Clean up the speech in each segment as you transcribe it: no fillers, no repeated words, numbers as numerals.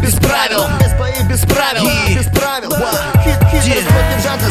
без правил, без бои, без правил, без правил. Хит против жанра.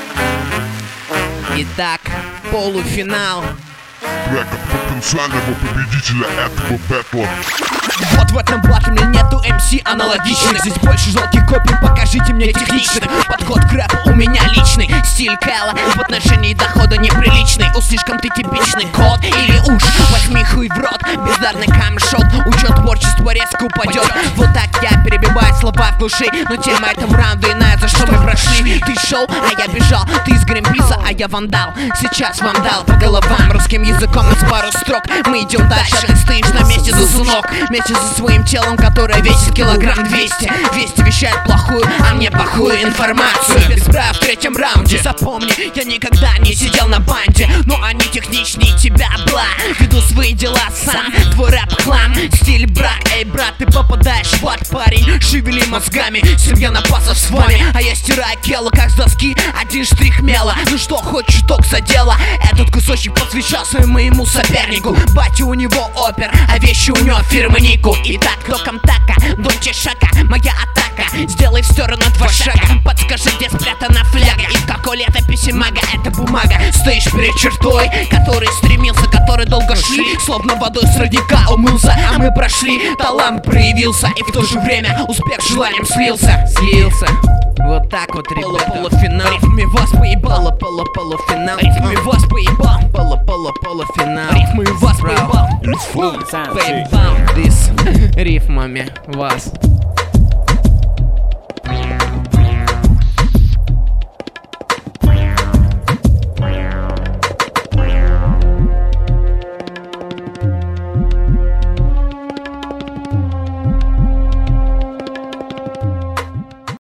Итак, полуфинал. Трек от потенциального победителя этого бэтла. Вот в этом батле мне нету МС аналогичных. Здесь больше жалких копий, покажите мне техничный подход к рэпу у меня личный. Стиль Кэлла в отношении дохода неприличный. Слишком ты типичный кот или уж возьми хуй в рот, бездарный камешот. Учет творчества резко упадет. Вот так я перебиваю слова в глуши. Но тема этого раунда иная, за что мы прошли. Ты шел, а я бежал. Ты из Гринписа, а я вандал. Сейчас вам дал по головам русским языком из пару строк. Мы идем дальше, ты стоишь на месте, засунок. Вместе со своим телом, которое весит килограмм 200. 200 вещает плохую, а мне плохую информацию. Без прав в третьем раунде. Запомни, я никогда не сидел на банде, но они техничнее тебя, бла. Веду свои дела сам, твой рэп хлам. Стиль брак, эй брат, ты попадаешь в ад, парень. Шевели мозгами, семья напасов с вами. А я стираю кело, как с доски, один штрих мела. Ну что, хоть чуток задела. Этот кусочек посвящал своему сопернику. Батя у него опер, а вещи у него фирмы Нику. Итак, током така, Дольче Шака, моя атака. Сделай в сторону 2 шага. Подскажи, где спрятана фляга. Из какой летописи мага эта бумага. Стоишь перед чертой, который стремился, который долго шли. Словно водой с родника умылся, а мы прошли. Талант проявился, и в то же время успех желанием слился. Вот так вот, ребята. Полуфинал. Рифмы вас поебал. Полуфинал. Рифмы вас поебал. Полуфинал. Рифмы вас поебал. Поебал. This рифмами вас.